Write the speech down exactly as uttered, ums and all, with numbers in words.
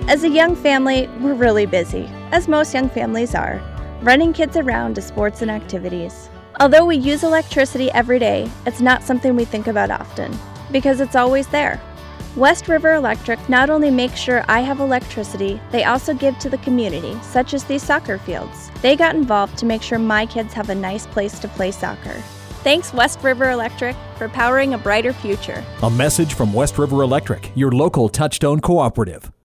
As a young family, we're really busy, as most young families are, running kids around to sports and activities. Although we use electricity every day, it's not something we think about often, because it's always there. West River Electric not only makes sure I have electricity, they also give to the community, such as these soccer fields. They got involved to make sure my kids have a nice place to play soccer. Thanks, West River Electric, for powering a brighter future. A message from West River Electric, your local Touchstone cooperative.